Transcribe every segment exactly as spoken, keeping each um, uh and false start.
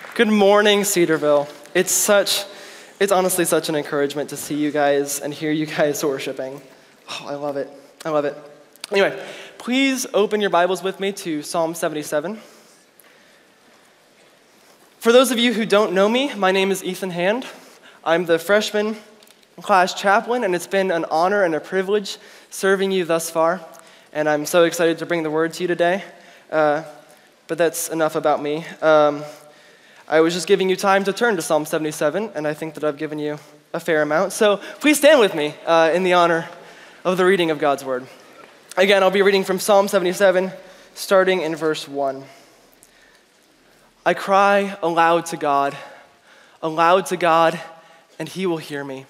Good morning, Cedarville. It's such, it's honestly such an encouragement to see you guys and hear you guys worshiping. Oh, I love it. I love it. Anyway, please open your Bibles with me to Psalm seventy-seven. For those of you who don't know me, my name is Ethan Hand. I'm the freshman class chaplain, and it's been an honor and a privilege serving you thus far. And I'm so excited to bring the word to you today. Uh, but that's enough about me. Um, I was just giving you time to turn to Psalm seventy-seven, and I think that I've given you a fair amount. So please stand with me uh, in the honor of the reading of God's word. Again, I'll be reading from Psalm seventy-seven, starting in verse one. I cry aloud to God, aloud to God, and he will hear me.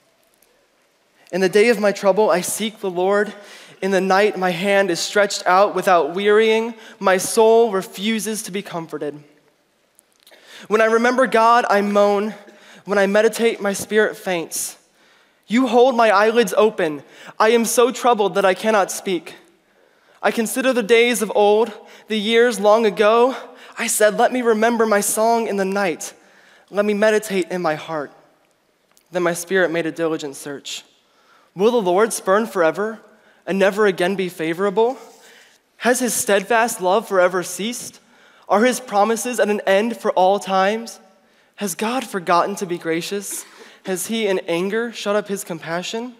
In the day of my trouble, I seek the Lord. In the night, my hand is stretched out without wearying. My soul refuses to be comforted. When I remember God, I moan. When I meditate, my spirit faints. You hold my eyelids open. I am so troubled that I cannot speak. I consider the days of old, the years long ago. I said, let me remember my song in the night. Let me meditate in my heart. Then my spirit made a diligent search. Will the Lord spurn forever and never again be favorable? Has his steadfast love forever ceased? Are his promises at an end for all times? Has God forgotten to be gracious? Has he in anger shut up his compassion?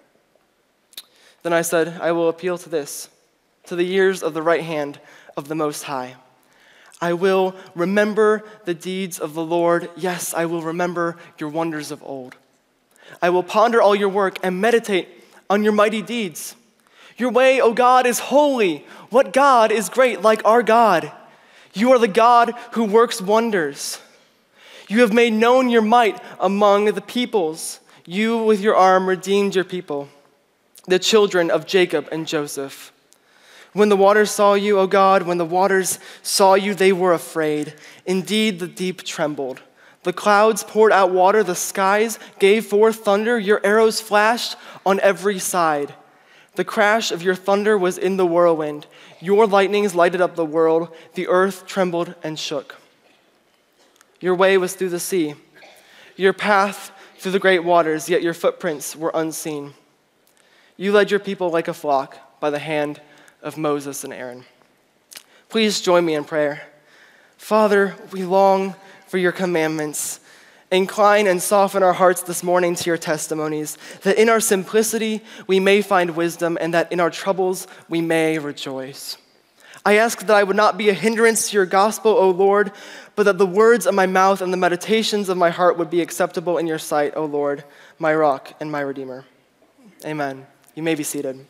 Then I said, I will appeal to this, to the years of the right hand of the Most High. I will remember the deeds of the Lord. Yes, I will remember your wonders of old. I will ponder all your work and meditate on your mighty deeds. Your way, O God, is holy. What God is great like our God? You are the God who works wonders. You have made known your might among the peoples. You with your arm redeemed your people, the children of Jacob and Joseph. When the waters saw you, O God, when the waters saw you, they were afraid. Indeed, the deep trembled. The clouds poured out water, the skies gave forth thunder, your arrows flashed on every side. The crash of your thunder was in the whirlwind. Your lightnings lighted up the world. The earth trembled and shook. Your way was through the sea, your path through the great waters, yet your footprints were unseen. You led your people like a flock by the hand of Moses and Aaron. Please join me in prayer. Father, we long for your commandments. Incline and soften our hearts this morning to your testimonies, that in our simplicity we may find wisdom, and that in our troubles we may rejoice. I ask that I would not be a hindrance to your gospel, O Lord, but that the words of my mouth and the meditations of my heart would be acceptable in your sight, O Lord, my rock and my redeemer. Amen. You may be seated.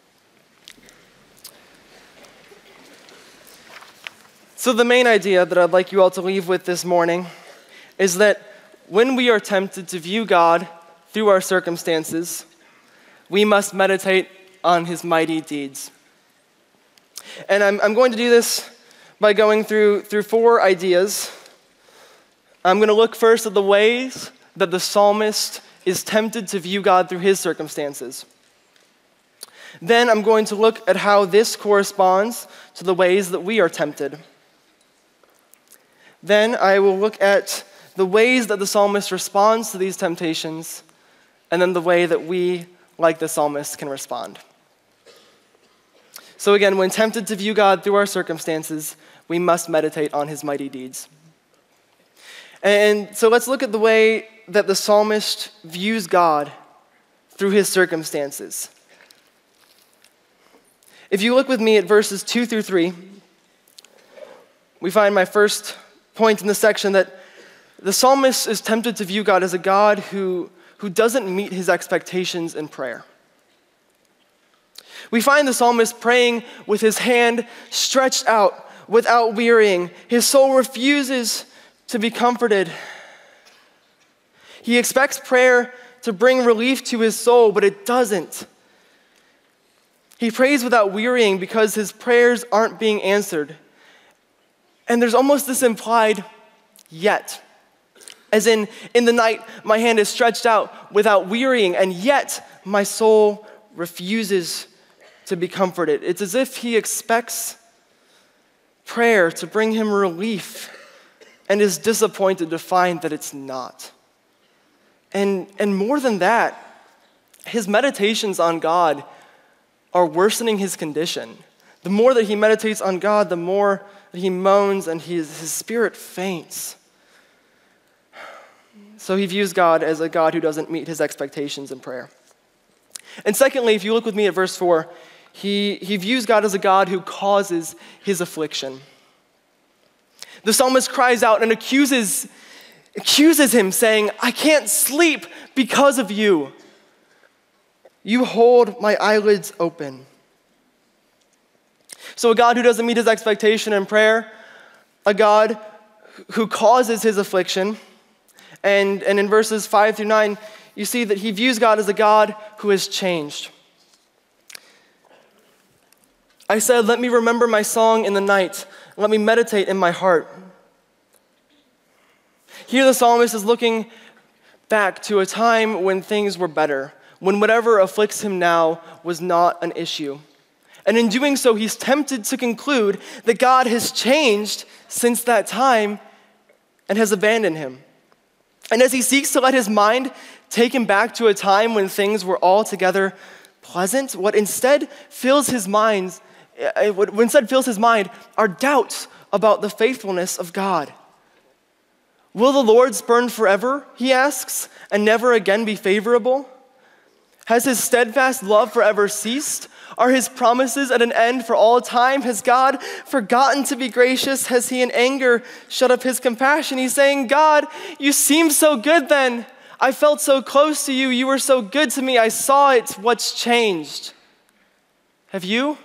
So the main idea that I'd like you all to leave with this morning is that when we are tempted to view God through our circumstances, we must meditate on his mighty deeds. And I'm, I'm going to do this by going through, through four ideas. I'm going to look first at the ways that the psalmist is tempted to view God through his circumstances. Then I'm going to look at how this corresponds to the ways that we are tempted. Then I will look at the ways that the psalmist responds to these temptations, and then the way that we, like the psalmist, can respond. So again, when tempted to view God through our circumstances, we must meditate on his mighty deeds. And so let's look at the way that the psalmist views God through his circumstances. If you look with me at verses two through three, we find my first point in the section that the psalmist is tempted to view God as a God who, who doesn't meet his expectations in prayer. We find the psalmist praying with his hand stretched out without wearying. His soul refuses to be comforted. He expects prayer to bring relief to his soul, but it doesn't. He prays without wearying because his prayers aren't being answered. And there's almost this implied yet. As in, in the night, my hand is stretched out without wearying, and yet my soul refuses to be comforted. It's as if he expects prayer to bring him relief, and is disappointed to find that it's not. And, and more than that, his meditations on God are worsening his condition. The more that he meditates on God, the more that he moans and his, his spirit faints. So he views God as a God who doesn't meet his expectations in prayer. And secondly, if you look with me at verse four, he, he views God as a God who causes his affliction. The psalmist cries out and accuses, accuses him, saying, I can't sleep because of you. You hold my eyelids open. So a God who doesn't meet his expectation in prayer, a God who causes his affliction, and, and in verses five through nine, you see that he views God as a God who has changed. I said, let me remember my song in the night. Let me meditate in my heart. Here the psalmist is looking back to a time when things were better, when whatever afflicts him now was not an issue. And in doing so, he's tempted to conclude that God has changed since that time and has abandoned him. And as he seeks to let his mind take him back to a time when things were altogether pleasant, what instead fills his mind, what instead fills his mind are doubts about the faithfulness of God. Will the Lord spurn forever, he asks, and never again be favorable? Has his steadfast love forever ceased? Are his promises at an end for all time? Has God forgotten to be gracious? Has he in anger shut up his compassion? He's saying, God, you seem so good then. I felt so close to you. You were so good to me. I saw it. What's changed? Have you?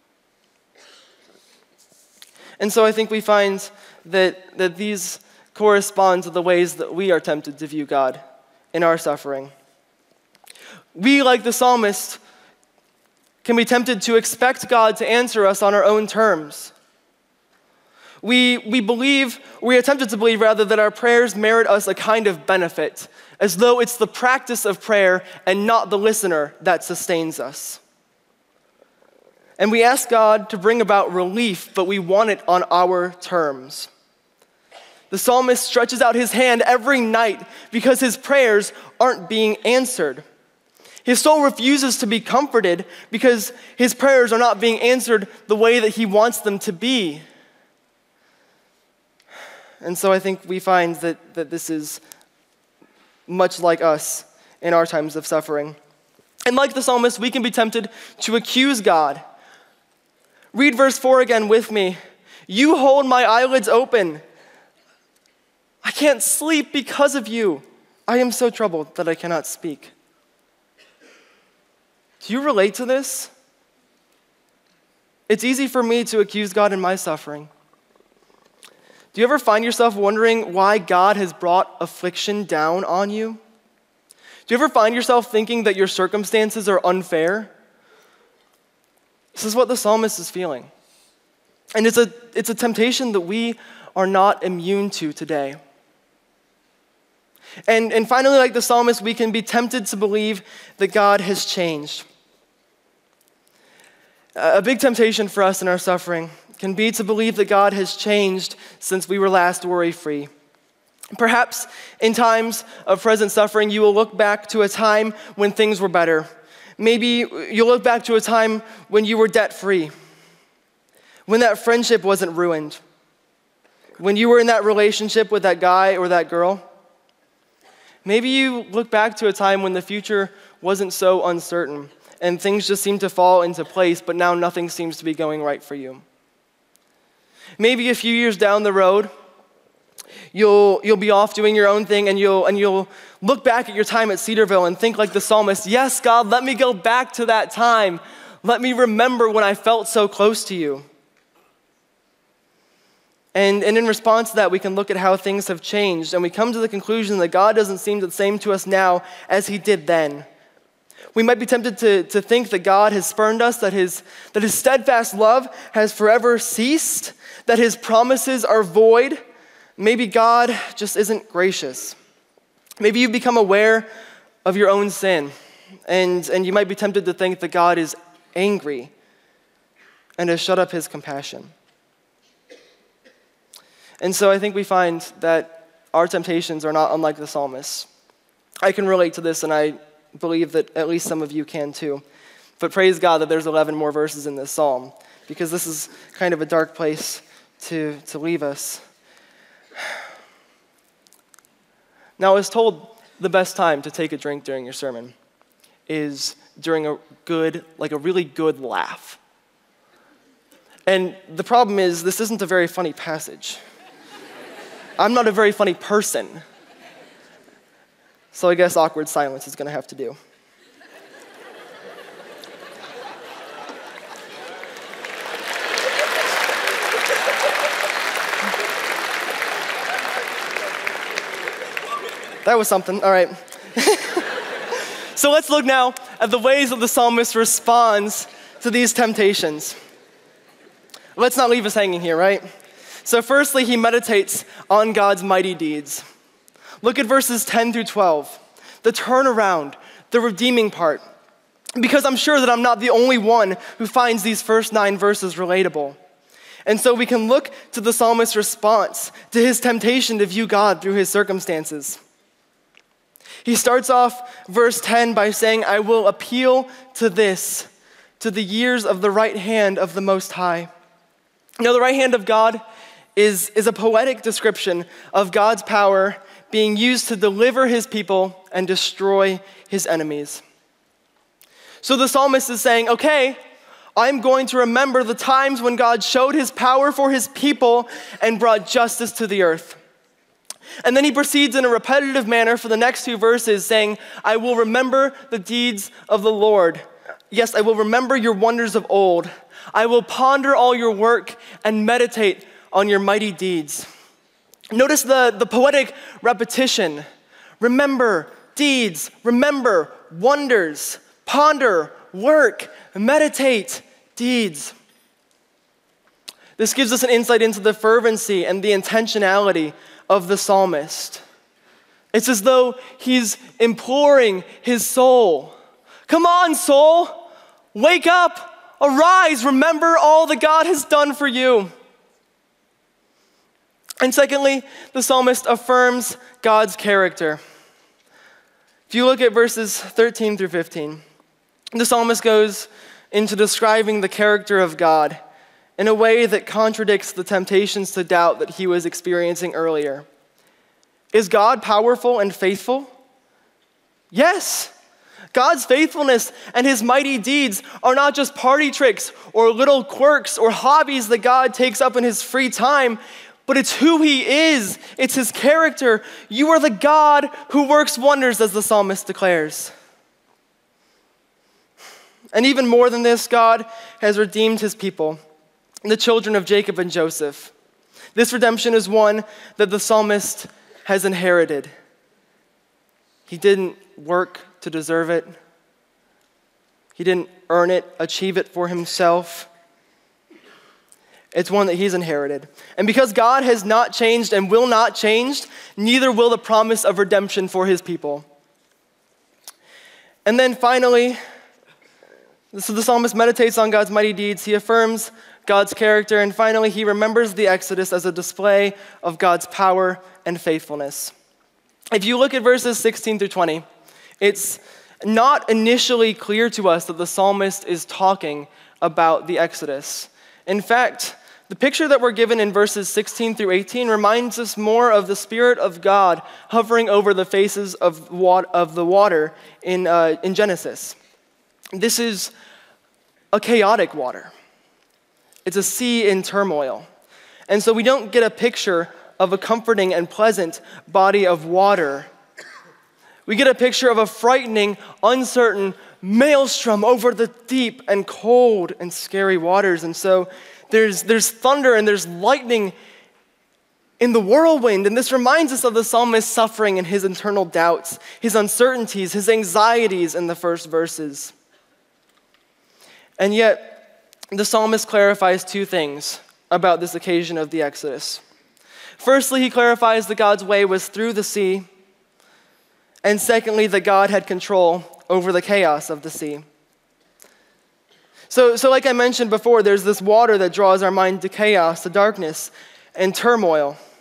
And so I think we find that, that these correspond to the ways that we are tempted to view God in our suffering. We, like the psalmist, can be tempted to expect God to answer us on our own terms. We, we believe, we are tempted to believe rather, that our prayers merit us a kind of benefit, as though it's the practice of prayer and not the listener that sustains us. And we ask God to bring about relief, but we want it on our terms. The psalmist stretches out his hand every night because his prayers aren't being answered. His soul refuses to be comforted because his prayers are not being answered the way that he wants them to be. And so I think we find that, that this is much like us in our times of suffering. And like the psalmist, we can be tempted to accuse God. Read verse four again with me. You hold my eyelids open. I can't sleep because of you. I am so troubled that I cannot speak. Do you relate to this? It's easy for me to accuse God in my suffering. Do you ever find yourself wondering why God has brought affliction down on you? Do you ever find yourself thinking that your circumstances are unfair? This is what the psalmist is feeling. And it's a, it's a temptation that we are not immune to today. And, and finally, like the psalmist, we can be tempted to believe that God has changed. A big temptation for us in our suffering can be to believe that God has changed since we were last worry-free. Perhaps in times of present suffering, you will look back to a time when things were better. Maybe you'll look back to a time when you were debt-free, when that friendship wasn't ruined, when you were in that relationship with that guy or that girl. Maybe you look back to a time when the future wasn't so uncertain and things just seem to fall into place, but now nothing seems to be going right for you. Maybe a few years down the road, you'll you'll be off doing your own thing, and you'll and you'll look back at your time at Cedarville and think like the psalmist, yes, God, let me go back to that time. Let me remember when I felt so close to you. And, and in response to that, we can look at how things have changed, and we come to the conclusion that God doesn't seem the same to us now as he did then. We might be tempted to, to think that God has spurned us, that his, that his steadfast love has forever ceased, that his promises are void. Maybe God just isn't gracious. Maybe you've become aware of your own sin, and, and you might be tempted to think that God is angry and has shut up his compassion. And so I think we find that our temptations are not unlike the psalmist. I can relate to this, and I believe that at least some of you can too. But praise God that there's eleven more verses in this psalm, because this is kind of a dark place to, to leave us. Now, I was told the best time to take a drink during your sermon is during a good, like a really good laugh. And the problem is, this isn't a very funny passage. I'm not a very funny person. So I guess awkward silence is going to have to do. That was something. All right. So let's look now at the ways that the psalmist responds to these temptations. Let's not leave us hanging here, right? So firstly, he meditates on God's mighty deeds. Look at verses ten through twelve, the turnaround, the redeeming part. Because I'm sure that I'm not the only one who finds these first nine verses relatable. And so we can look to the psalmist's response to his temptation to view God through his circumstances. He starts off verse ten by saying, I will appeal to this, to the years of the right hand of the Most High. Now, the right hand of God is, is a poetic description of God's power being used to deliver his people and destroy his enemies. So the psalmist is saying, okay, I'm going to remember the times when God showed his power for his people and brought justice to the earth. And then he proceeds in a repetitive manner for the next two verses, saying, I will remember the deeds of the Lord. Yes, I will remember your wonders of old. I will ponder all your work and meditate on your mighty deeds. Notice the, the poetic repetition. Remember deeds, remember wonders, ponder, work, meditate, deeds. This gives us an insight into the fervency and the intentionality of the psalmist. It's as though he's imploring his soul. Come on, soul, wake up, arise, remember all that God has done for you. And secondly, the psalmist affirms God's character. If you look at verses thirteen through fifteen, the psalmist goes into describing the character of God in a way that contradicts the temptations to doubt that he was experiencing earlier. Is God powerful and faithful? Yes. God's faithfulness and his mighty deeds are not just party tricks or little quirks or hobbies that God takes up in his free time, but it's who he is. It's his character. You are the God who works wonders, as the psalmist declares. And even more than this, God has redeemed his people, the children of Jacob and Joseph. This redemption is one that the psalmist has inherited. He didn't work to deserve it. He didn't earn it, achieve it for himself. It's one that he's inherited. And because God has not changed and will not change, neither will the promise of redemption for his people. And then finally, so the psalmist meditates on God's mighty deeds. He affirms God's character. And finally, he remembers the Exodus as a display of God's power and faithfulness. If you look at verses sixteen through twenty, it's not initially clear to us that the psalmist is talking about the Exodus. In fact, the picture that we're given in verses sixteen through eighteen reminds us more of the Spirit of God hovering over the faces of, wat- of the water in, uh, in Genesis. This is a chaotic water. It's a sea in turmoil. And so we don't get a picture of a comforting and pleasant body of water. We get a picture of a frightening, uncertain maelstrom over the deep and cold and scary waters. And so there's, there's thunder and there's lightning in the whirlwind. And this reminds us of the psalmist's suffering and his internal doubts, his uncertainties, his anxieties in the first verses. And yet, the psalmist clarifies two things about this occasion of the Exodus. Firstly, he clarifies that God's way was through the sea. And secondly, that God had control over the chaos of the sea. So, so like I mentioned before, there's this water that draws our mind to chaos, to darkness, and turmoil.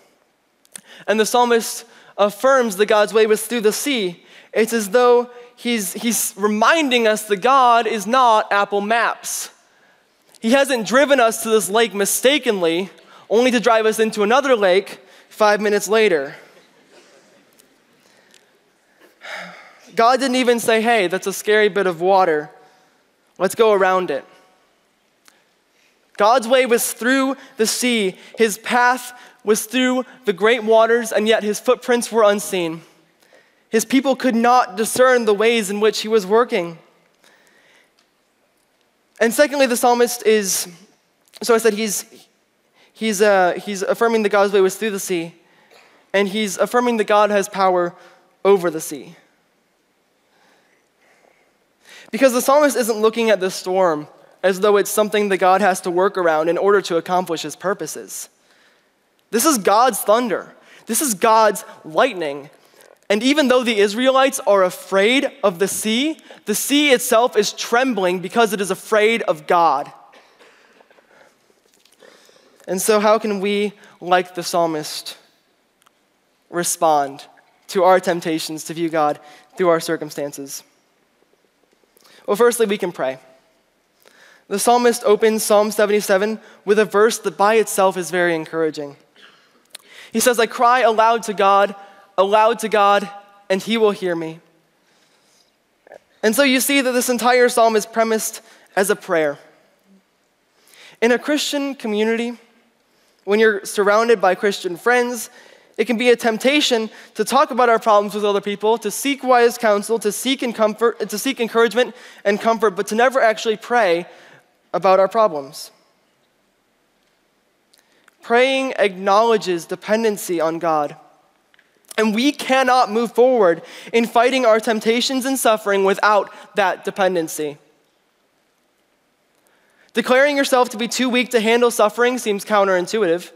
And the psalmist affirms that God's way was through the sea. It's as though he's, he's reminding us that God is not Apple Maps. He hasn't driven us to this lake mistakenly, only to drive us into another lake five minutes later. God didn't even say, hey, that's a scary bit of water. Let's go around it. God's way was through the sea. His path was through the great waters, and yet his footprints were unseen. His people could not discern the ways in which he was working. And secondly, the psalmist is, so I said he's, he's, uh, he's affirming that God's way was through the sea, and he's affirming that God has power over the sea. Because the psalmist isn't looking at the storm as though it's something that God has to work around in order to accomplish his purposes. This is God's thunder. This is God's lightning. And even though the Israelites are afraid of the sea, the sea itself is trembling because it is afraid of God. And so how can we, like the psalmist, respond to our temptations to view God through our circumstances? Well, firstly, we can pray. The psalmist opens Psalm seventy-seven with a verse that by itself is very encouraging. He says, I cry aloud to God, aloud to God, and he will hear me. And so you see that this entire psalm is premised as a prayer. In a Christian community, when you're surrounded by Christian friends, it can be a temptation to talk about our problems with other people, to seek wise counsel, to seek and comfort, to seek encouragement and comfort, but to never actually pray about our problems. Praying acknowledges dependency on God. And we cannot move forward in fighting our temptations and suffering without that dependency. Declaring yourself to be too weak to handle suffering seems counterintuitive.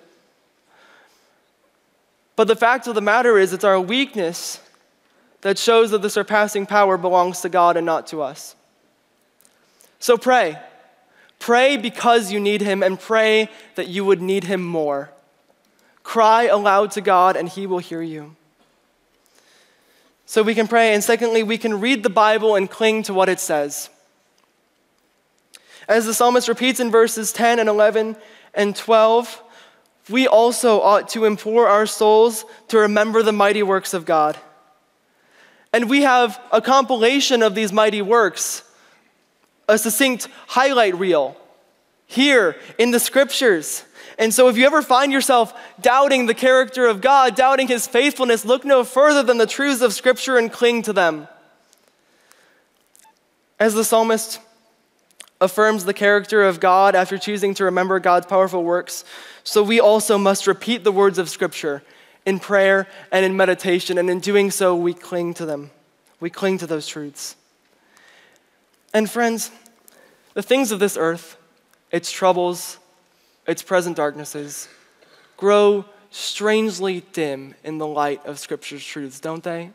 But the fact of the matter is, it's our weakness that shows that the surpassing power belongs to God and not to us. So pray. Pray because you need him, and pray that you would need him more. Cry aloud to God, and he will hear you. So we can pray, and secondly, we can read the Bible and cling to what it says. As the psalmist repeats in verses ten and eleven and twelve, we also ought to implore our souls to remember the mighty works of God. And we have a compilation of these mighty works, a succinct highlight reel here in the scriptures. And so if you ever find yourself doubting the character of God, doubting his faithfulness, look no further than the truths of Scripture and cling to them. As the psalmist affirms the character of God after choosing to remember God's powerful works, so we also must repeat the words of Scripture in prayer and in meditation, and in doing so, we cling to them. We cling to those truths. And friends, the things of this earth, its troubles, its present darknesses, grow strangely dim in the light of Scripture's truths, don't they?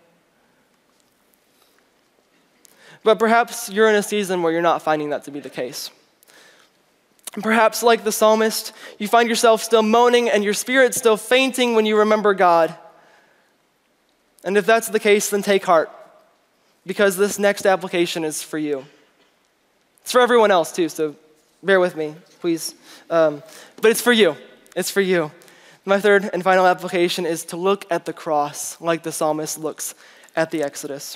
But perhaps you're in a season where you're not finding that to be the case. And perhaps, like the psalmist, you find yourself still moaning and your spirit still fainting when you remember God. And if that's the case, then take heart, because this next application is for you. It's for everyone else too, so bear with me, please. Um, but it's for you. It's for you. My third and final application is to look at the cross like the psalmist looks at the Exodus.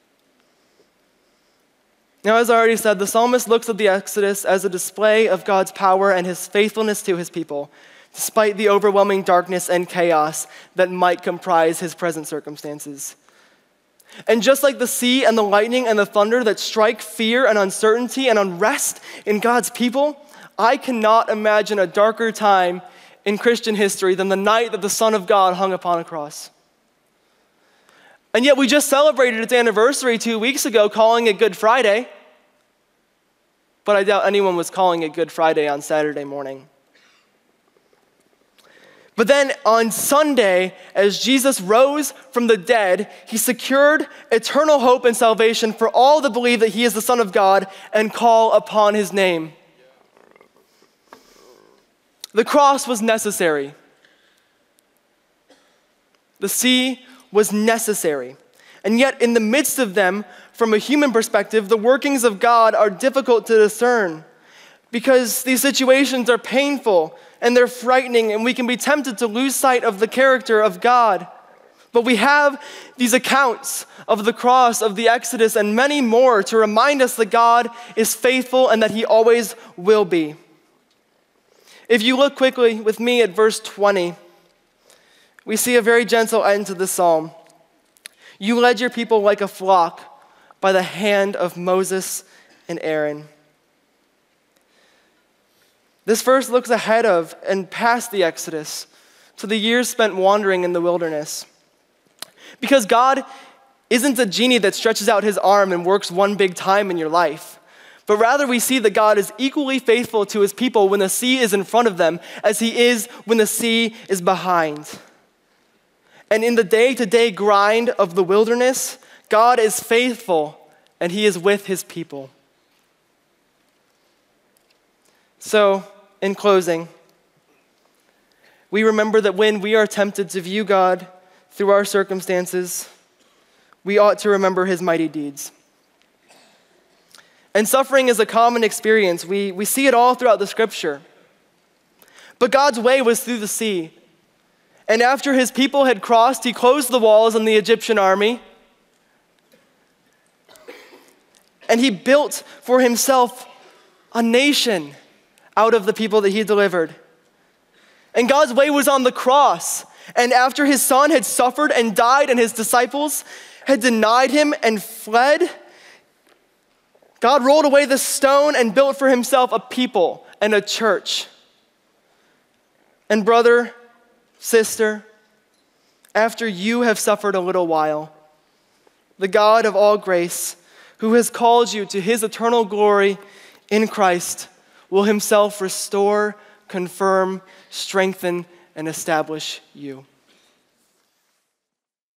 Now, as I already said, the psalmist looks at the Exodus as a display of God's power and his faithfulness to his people, despite the overwhelming darkness and chaos that might comprise his present circumstances. And just like the sea and the lightning and the thunder that strike fear and uncertainty and unrest in God's people, I cannot imagine a darker time in Christian history than the night that the Son of God hung upon a cross. And yet we just celebrated its anniversary two weeks ago, calling it Good Friday. But I doubt anyone was calling it Good Friday on Saturday morning. But then on Sunday, as Jesus rose from the dead, he secured eternal hope and salvation for all that believe that he is the Son of God and call upon his name. The cross was necessary. The sea was necessary. And yet, in the midst of them, from a human perspective, the workings of God are difficult to discern because these situations are painful and they're frightening, and we can be tempted to lose sight of the character of God. But we have these accounts of the cross, of the Exodus, and many more to remind us that God is faithful and that he always will be. If you look quickly with me at verse twenty, we see a very gentle end to the psalm. You led your people like a flock by the hand of Moses and Aaron. This verse looks ahead of and past the Exodus to the years spent wandering in the wilderness. Because God isn't a genie that stretches out his arm and works one big time in your life. But rather we see that God is equally faithful to his people when the sea is in front of them as he is when the sea is behind. And in the day-to-day grind of the wilderness, God is faithful and he is with his people. So, in closing, we remember that when we are tempted to view God through our circumstances, we ought to remember his mighty deeds. And suffering is a common experience. We, we see it all throughout the scripture. But God's way was through the sea. And after his people had crossed, he closed the walls on the Egyptian army. And he built for himself a nation out of the people that he delivered. And God's way was on the cross. And after his son had suffered and died and his disciples had denied him and fled, God rolled away the stone and built for himself a people and a church. And brother, sister, after you have suffered a little while, the God of all grace, who has called you to his eternal glory in Christ, will himself restore, confirm, strengthen, and establish you.